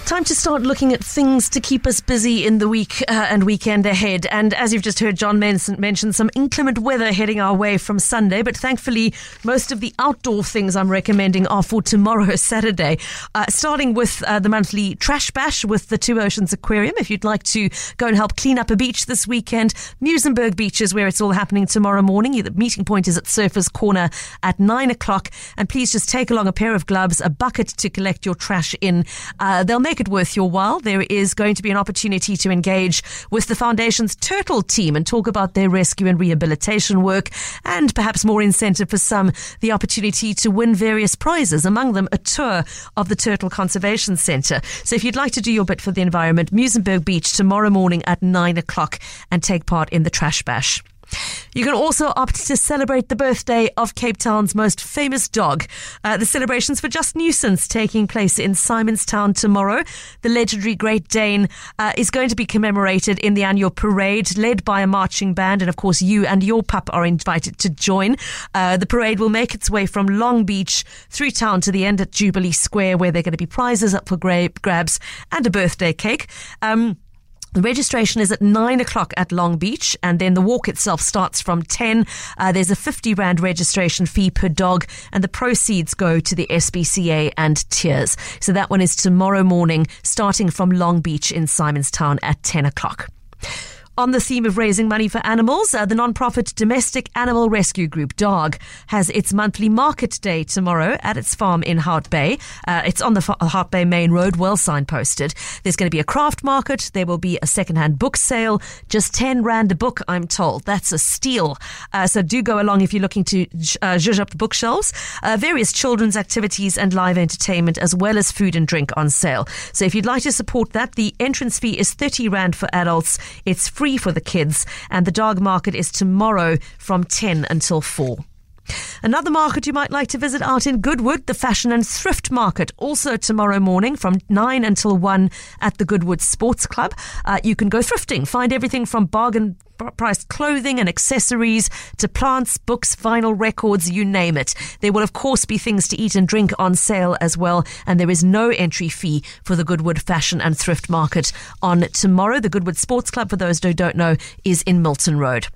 Time to start looking at things to keep us busy in the week and weekend ahead. And as you've just heard John mention, some inclement weather heading our way from Sunday. But thankfully, most of the outdoor things I'm recommending are for tomorrow, Saturday. Starting with the monthly Trash Bash with the Two Oceans Aquarium. If you'd like to go and help clean up a beach this weekend, Muizenberg Beach is where it's all happening tomorrow morning. The meeting point is at Surfers Corner at 9 o'clock. And please just take along a pair of gloves, a bucket to collect your trash in. They'll make it worth your while. There is going to be an opportunity to engage with the Foundation's Turtle team and talk about their rescue and rehabilitation work, and perhaps more incentive for some, the opportunity to win various prizes, among them a tour of the Turtle Conservation Centre. So if you'd like to do your bit for the environment, Muizenberg Beach tomorrow morning at 9 o'clock and take part in the Trash Bash. You can also opt to celebrate the birthday of Cape Town's most famous dog. The celebrations for Just Nuisance taking place in Simonstown tomorrow. The legendary Great Dane is going to be commemorated in the annual parade led by a marching band, and of course you and your pup are invited to join. The parade will make its way from Long Beach through town to the end at Jubilee Square, where there are going to be prizes up for grabs and a birthday cake. The registration is at 9 o'clock at Long Beach, and then the walk itself starts from 10. There's a 50 Rand registration fee per dog, and the proceeds go to the SPCA and Tears. So that one is tomorrow morning, starting from Long Beach in Simonstown at 10 o'clock. On the theme of raising money for animals, the non-profit Domestic Animal Rescue Group, DARG, has its monthly market day tomorrow at its farm in Hout Bay. It's on the Hout Bay Main Road, well signposted. There's going to be a craft market. There will be a second-hand book sale. Just 10 Rand a book, I'm told. That's a steal. So do go along if you're looking to zhuzh up the bookshelves. Various children's activities and live entertainment, as well as food and drink on sale. So if you'd like to support that, the entrance fee is 30 Rand for adults. It's free for the kids, and the dog market is tomorrow from 10 until 4. Another market you might like to visit out in Goodwood, the Fashion and Thrift Market, also tomorrow morning from 9 until 1 at the Goodwood Sports Club. You can go thrifting, find everything from bargain priced clothing and accessories to plants, books, vinyl records, you name it. There will of course be things to eat and drink on sale as well, and there is no entry fee for the Goodwood Fashion and Thrift Market on tomorrow. The Goodwood Sports Club, for those who don't know, is in Milton Road.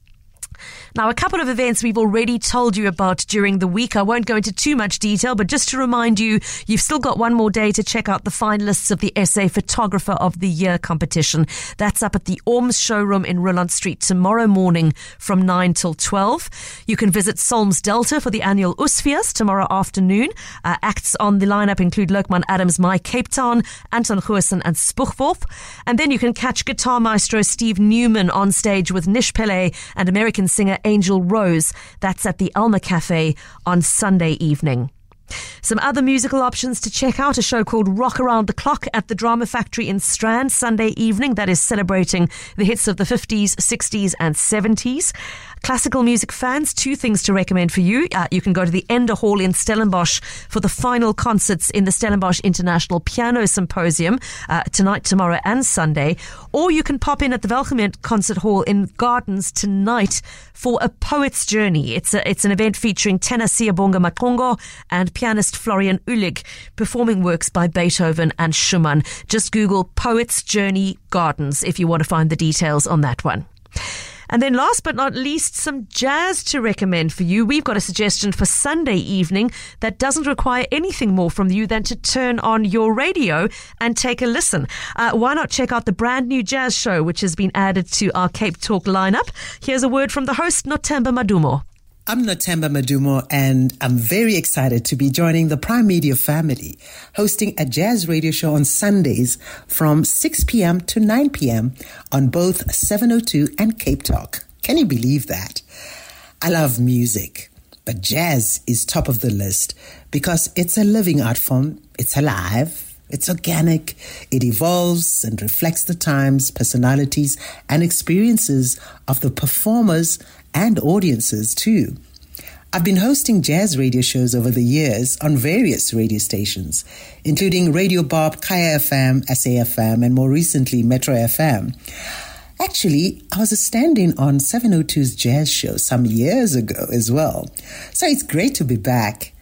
Now, a couple of events we've already told you about during the week. I won't go into too much detail, but just to remind you, you've still got one more day to check out the finalists of the SA Photographer of the Year competition. That's up at the Orms showroom in Rillant Street tomorrow morning from 9 till 12. You can visit Solms Delta for the annual Usfias tomorrow afternoon. Acts on the lineup include Lokman Adams, My Cape Town, Anton Goosen and Spoegwolf. And then you can catch guitar maestro Steve Newman on stage with Nish Pillay and American singer Angel Rose. That's at the Alma Cafe on Sunday evening. Some other musical options to check out: a show called Rock Around the Clock at the Drama Factory in Strand Sunday evening. That is celebrating the hits of the 50s, 60s and 70s. Classical music fans, two things to recommend for you. You can go to the Ender Hall in Stellenbosch for the final concerts in the Stellenbosch International Piano Symposium tonight, tomorrow and Sunday. Or you can pop in at the Welgemeente Concert Hall in Gardens tonight for A Poet's Journey. It's an event featuring tenor Siyabonga Matongo and pianist Florian Ulig performing works by Beethoven and Schumann. Just Google Poet's Journey Gardens if you want to find the details on that one. And then last but not least, some jazz to recommend for you. We've got a suggestion for Sunday evening that doesn't require anything more from you than to turn on your radio and take a listen. Why not check out the brand new jazz show, which has been added to our Cape Talk lineup? Here's a word from the host, Nothemba Madumo. I'm Nothemba Madumo, and I'm very excited to be joining the Prime Media family, hosting a jazz radio show on Sundays from 6 p.m. to 9 p.m. on both 702 and Cape Talk. Can you believe that? I love music, but jazz is top of the list because it's a living art form. It's alive. It's organic. It evolves and reflects the times, personalities, and experiences of the performers and audiences too. I've been hosting jazz radio shows over the years on various radio stations, including Radio Bob, Kaya FM, SAFM, and more recently Metro FM. Actually, I was a stand-in on 702's jazz show some years ago as well. So it's great to be back.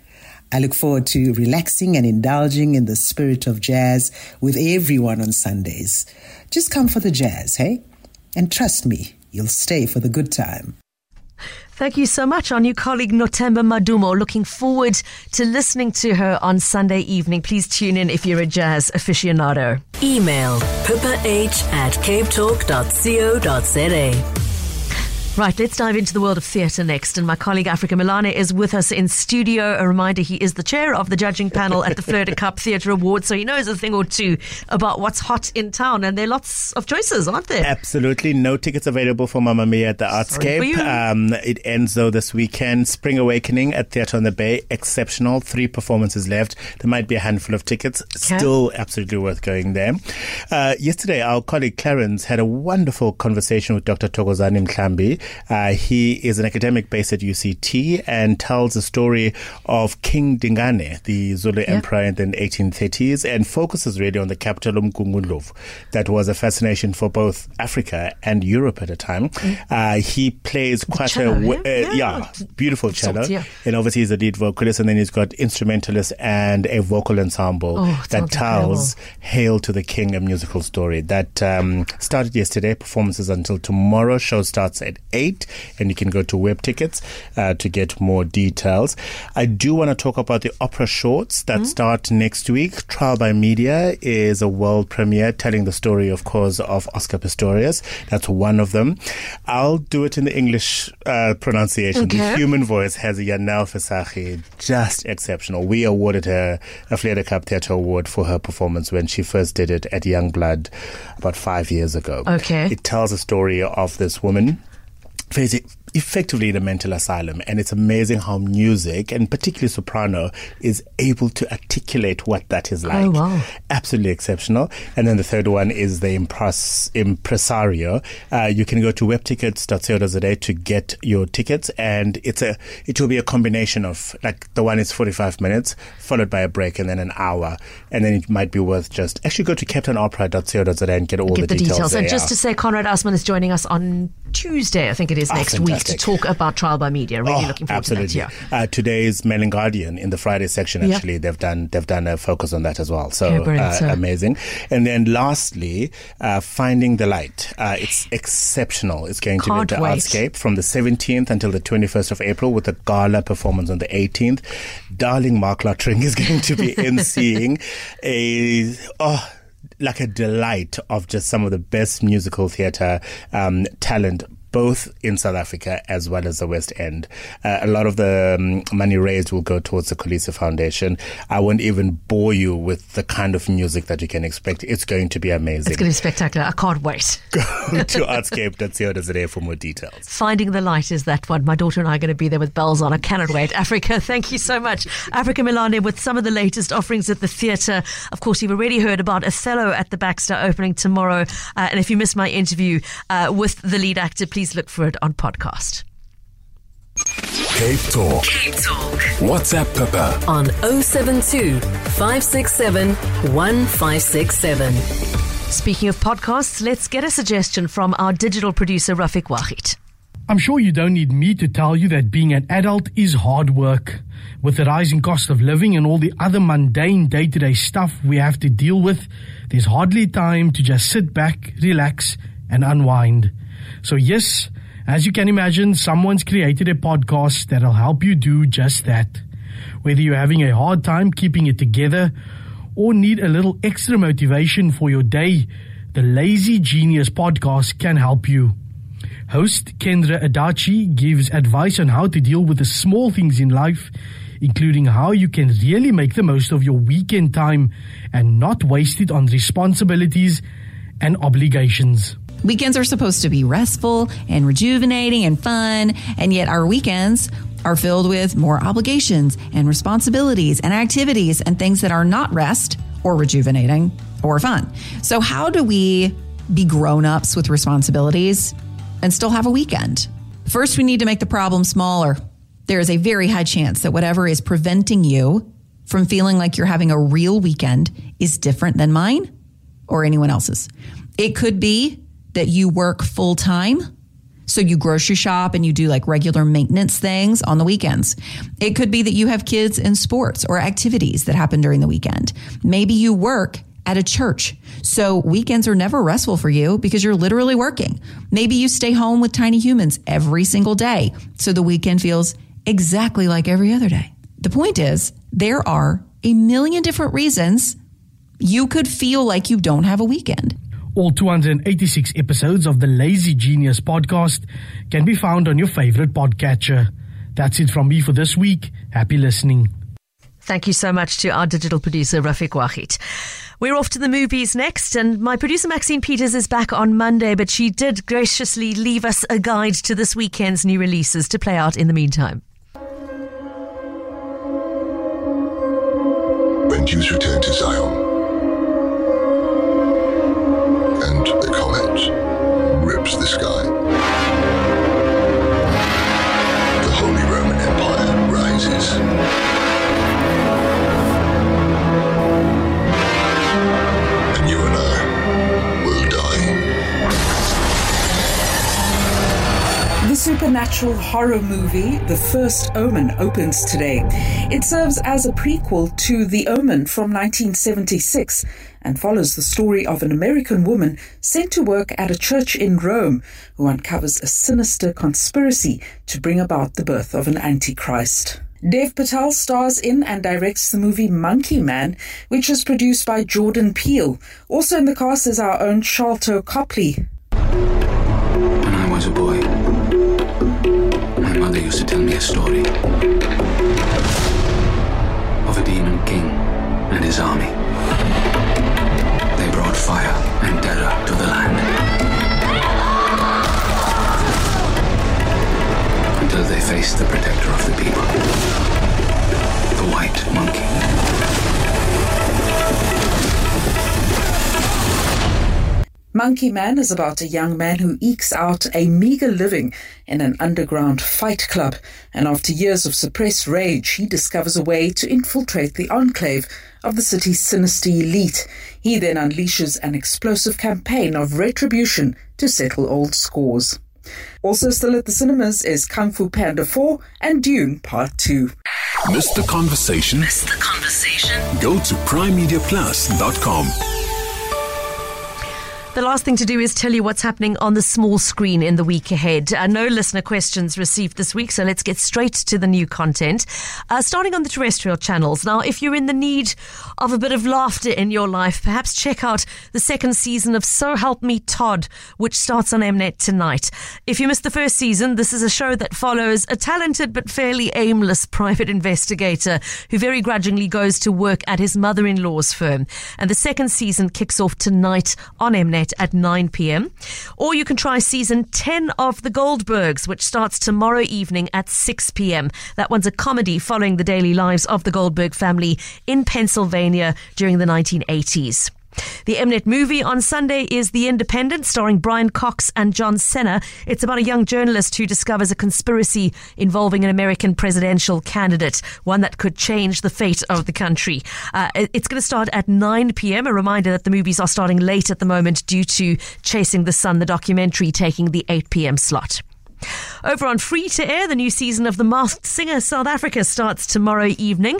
I look forward to relaxing and indulging in the spirit of jazz with everyone on Sundays. Just come for the jazz, hey? And trust me, you'll stay for the good time. Thank you so much, our new colleague Nothemba Madumo. Looking forward to listening to her on Sunday evening. Please tune in if you're a jazz aficionado. Email pippa@capetalk.co.za. Right, let's dive into the world of theatre next. And my colleague Africa Milane is with us in studio. A reminder, he is the chair of the judging panel at the Fleur de Cap Theatre Awards, so he knows a thing or two about what's hot in town. And there are lots of choices, aren't there? Absolutely. No tickets available for Mamma Mia at the Artscape. It ends, though, this weekend. Spring Awakening at Theatre on the Bay. Exceptional. 3 performances left. There might be a handful of tickets. Still absolutely worth going there. Yesterday, our colleague Clarence had a wonderful conversation with Dr. Thokozani Mhlambi. He is an academic based at UCT and tells the story of King Dingane, the Zulu emperor in the 1830s, and focuses really on the capital Umgungundlovu. That was a fascination for both Africa and Europe at the time. He plays quite beautiful cello, and obviously he's a lead vocalist, and then he's got instrumentalists and a vocal ensemble that tells Hail to the King, a musical story that started yesterday. Performances until tomorrow. Show starts at 8, and you can go to Web Tickets to get more details. I do want to talk about the opera shorts that start next week. Trial by Media is a world premiere telling the story, of course, of Oscar Pistorius. That's one of them. I'll do it in the English pronunciation. The human voice has a Yanel Fasachi, just exceptional. We awarded her a Fleur de Cap Theatre Award for her performance when she first did it at Youngblood about 5 years ago. It tells a story of this woman effectively in a mental asylum, and it's amazing how music, and particularly soprano, is able to articulate what that is like. Absolutely exceptional. And then the third one is the Impresario. You can go to webtickets.co.za to get your tickets, and it will be a combination of, like, the one is 45 minutes followed by a break and then an hour, and then it might be worth just actually go to captainopera.co.za and get all the details there. And just to say, Conrad Assmann is joining us on Tuesday, I think it is, next week, to talk about Trial by Media. Really looking forward to that. Today's Mail and Guardian, in the Friday section, actually, they've done a focus on that as well. So amazing. And then lastly, Finding the Light. It's exceptional. It's going to be at the Artscape from the 17th until the 21st of April with a gala performance on the 18th. Darling Mark Lottering is going to be emceeing like a delight of just some of the best musical theatre talent, both in South Africa as well as the West End. A lot of the money raised will go towards the Kolisi Foundation. I won't even bore you with the kind of music that you can expect. It's going to be amazing. It's going to be spectacular. I can't wait. Go to artscape.co.za for more details. Finding the Light is that one. My daughter and I are going to be there with bells on. I cannot wait. Africa, thank you so much. Africa Milane with some of the latest offerings at the theatre. Of course, you've already heard about Othello at the Baxter opening tomorrow. And if you missed my interview with the lead actor, please look for it on podcast. Cape Talk. WhatsApp Pippa on 072 567 1567. Speaking of podcasts, let's get a suggestion from our digital producer, Rafiq Wahid. I'm sure you don't need me to tell you that being an adult is hard work. With the rising cost of living and all the other mundane day-to-day stuff we have to deal with, there's hardly time to just sit back, relax, and unwind. So yes, as you can imagine, someone's created a podcast that'll help you do just that. Whether you're having a hard time keeping it together or need a little extra motivation for your day, the Lazy Genius podcast can help you. Host Kendra Adachi gives advice on how to deal with the small things in life, including how you can really make the most of your weekend time and not waste it on responsibilities and obligations. Weekends are supposed to be restful and rejuvenating and fun, and yet our weekends are filled with more obligations and responsibilities and activities and things that are not rest or rejuvenating or fun. So how do we be grown-ups with responsibilities and still have a weekend? First, we need to make the problem smaller. There is a very high chance that whatever is preventing you from feeling like you're having a real weekend is different than mine or anyone else's. It could be that you work full time, So you grocery shop and you do like regular maintenance things on the weekends. It could be that you have kids in sports or activities that happen during the weekend. Maybe you work at a church. So weekends are never restful for you because you're literally working. Maybe you stay home with tiny humans every single day. So the weekend feels exactly like every other day. The point is, there are a million different reasons you could feel like you don't have a weekend. All 286 episodes of the Lazy Genius podcast can be found on your favorite podcatcher. That's it from me for this week. Happy listening. Thank you so much to our digital producer, Rafiq Wahid. We're off to the movies next, and my producer Maxine Peters is back on Monday, but she did graciously leave us a guide to this weekend's new releases to play out in the meantime. When Jews return to Zion, and a comet rips the sky, the Holy Roman Empire rises. And you and I will die. The supernatural horror movie, The First Omen, opens today. It serves as a prequel to The Omen from 1976 and follows the story of an American woman sent to work at a church in Rome who uncovers a sinister conspiracy to bring about the birth of an Antichrist. Dev Patel stars in and directs the movie Monkey Man, which is produced by Jordan Peele. Also in the cast is our own Sharlto Copley. When I was a boy, my mother used to tell me a story of a demon king and his army. They brought fire and terror to the land until they faced the protector of the people, the White Monkey. Monkey Man is about a young man who ekes out a meager living in an underground fight club, and after years of suppressed rage, he discovers a way to infiltrate the enclave of the city's sinister elite. He then unleashes an explosive campaign of retribution to settle old scores. Also still at the cinemas is Kung Fu Panda 4 and Dune Part 2. Missed the conversation? Missed the conversation? Go to primemediaplus.com. The last thing to do is tell you what's happening on the small screen in the week ahead. No listener questions received this week, so let's get straight to the new content. Starting on the terrestrial channels. Now, if you're in the need of a bit of laughter in your life, perhaps check out the second season of So Help Me Todd, which starts on Mnet tonight. If you missed the first season, this is a show that follows a talented but fairly aimless private investigator who very grudgingly goes to work at his mother-in-law's firm. And the second season kicks off tonight on Mnet at 9 p.m. Or you can try season 10 of The Goldbergs, which starts tomorrow evening at 6 p.m. That one's a comedy following the daily lives of the Goldberg family in Pennsylvania during the 1980s. The Mnet movie on Sunday is The Independent, starring Brian Cox and John Cena. It's about a young journalist who discovers a conspiracy involving an American presidential candidate, one that could change the fate of the country. It's going to start at 9 p.m. A reminder that the movies are starting late at the moment due to Chasing the Sun, the documentary, taking the 8 p.m. slot. Over on Free to Air, the new season of The Masked Singer South Africa starts tomorrow evening.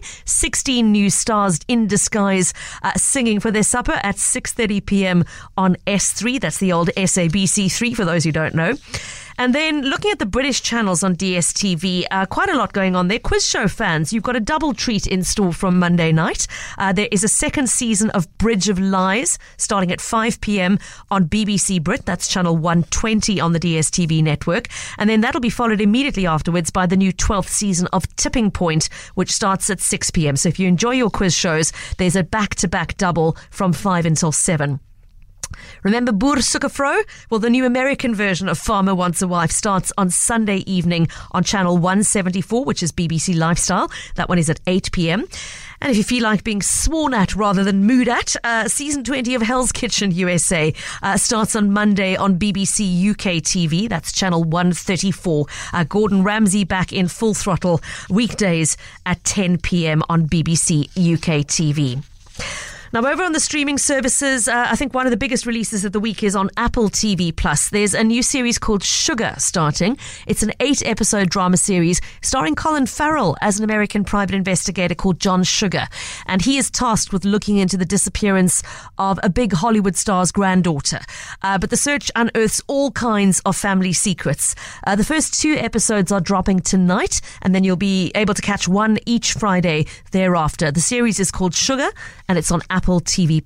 16 new stars in disguise singing for their supper at 6:30 p.m. on S3. That's the old SABC3 for those who don't know. And then looking at the British channels on DSTV, quite a lot going on there. Quiz show fans, you've got a double treat in store from Monday night. There is a second season of Bridge of Lies starting at 5 p.m. on BBC Brit. That's channel 120 on the DSTV network. And then that'll be followed immediately afterwards by the new 12th season of Tipping Point, which starts at 6 p.m. So if you enjoy your quiz shows, there's a back-to-back double from 5 until 7. Remember Boer Soeke Vrou? Well, the new American version of Farmer Wants a Wife starts on Sunday evening on channel 174, which is BBC Lifestyle. That one is at 8 p.m. And if you feel like being sworn at rather than mooed at, season 20 of Hell's Kitchen USA starts on Monday on BBC UK TV. That's channel 134. Gordon Ramsay back in full throttle weekdays at 10 p.m. on BBC UK TV. Now, over on the streaming services, I think one of the biggest releases of the week is on Apple TV+. There's a new series called Sugar starting. It's an 8-episode drama series starring Colin Farrell as an American private investigator called John Sugar. And he is tasked with looking into the disappearance of a big Hollywood star's granddaughter. But the search unearths all kinds of family secrets. The first 2 episodes are dropping tonight, and then you'll be able to catch one each Friday thereafter. The series is called Sugar, and it's on Apple TV+.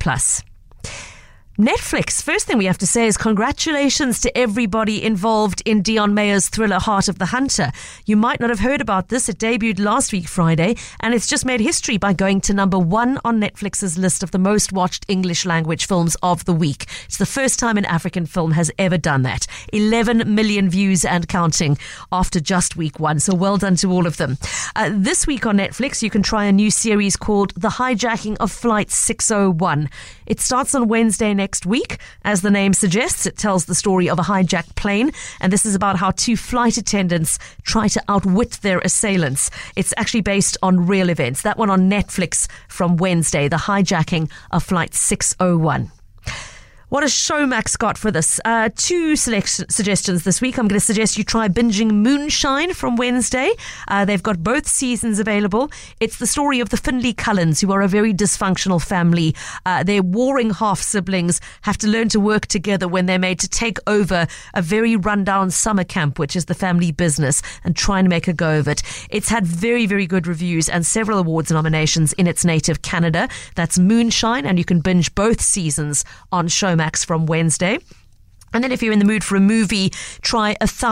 Netflix. First thing we have to say is congratulations to everybody involved in Dion Mayer's thriller Heart of the Hunter. You might not have heard about this. It debuted last week Friday, and it's just made history by going to number 1 on Netflix's list of the most watched English language films of the week. It's the first time an African film has ever done that. 11 million views and counting after just week 1. So well done to all of them. This week on Netflix, you can try a new series called The Hijacking of Flight 601. It starts on Wednesday next week. As the name suggests, it tells the story of a hijacked plane, and this is about how 2 flight attendants try to outwit their assailants. It's actually based on real events. That one on Netflix from Wednesday, The Hijacking of Flight 601. What has Showmax got for this? 2 suggestions this week. I'm going to suggest you try binging Moonshine from Wednesday. They've got both seasons available. It's the story of the Finley Cullens, who are a very dysfunctional family. Their warring half-siblings have to learn to work together when they're made to take over a very rundown summer camp, which is the family business, and try and make a go of it. It's had very, very good reviews and several awards nominations in its native Canada. That's Moonshine, and you can binge both seasons on Showmax from Wednesday. And then if you're in the mood for a movie, try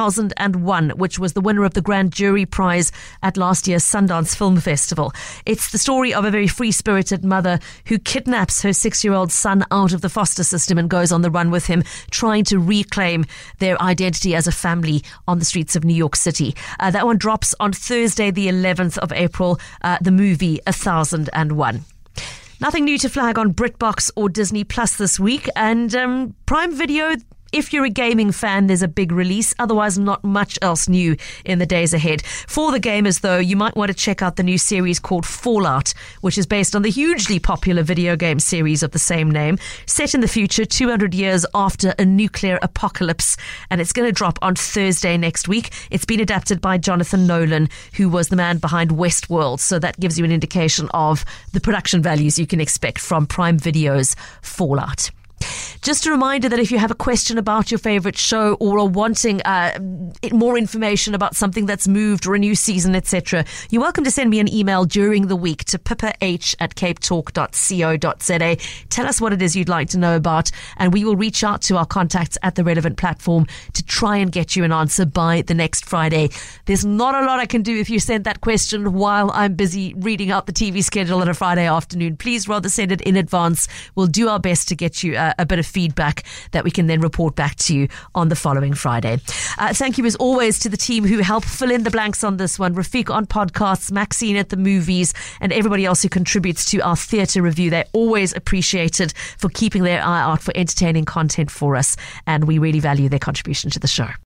1001, which was the winner of the Grand Jury Prize at last year's Sundance Film Festival. It's the story of a very free-spirited mother who kidnaps her 6-year-old son out of the foster system and goes on the run with him, trying to reclaim their identity as a family on the streets of New York City. That one drops on Thursday, the 11th of April, the movie 1001. Nothing new to flag on BritBox or Disney Plus this week, and Prime Video. If you're a gaming fan, there's a big release. Otherwise, not much else new in the days ahead. For the gamers, though, you might want to check out the new series called Fallout, which is based on the hugely popular video game series of the same name, set in the future 200 years after a nuclear apocalypse. And it's going to drop on Thursday next week. It's been adapted by Jonathan Nolan, who was the man behind Westworld. So that gives you an indication of the production values you can expect from Prime Video's Fallout. Just a reminder that if you have a question about your favorite show or are wanting more information about something that's moved or a new season, etc., you're welcome to send me an email during the week to pippa@capetalk.co.za. Tell us what it is you'd like to know about, and we will reach out to our contacts at the relevant platform to try and get you an answer by the next Friday. There's not a lot I can do if you send that question while I'm busy reading out the TV schedule on a Friday afternoon. Please rather send it in advance. We'll do our best to get you a bit of feedback that we can then report back to you on the following Friday. Thank you as always to the team who helped fill in the blanks on this one. Rafiq on podcasts, Maxine at the movies, and everybody else who contributes to our theatre review. They're always appreciated for keeping their eye out for entertaining content for us, and we really value their contribution to the show.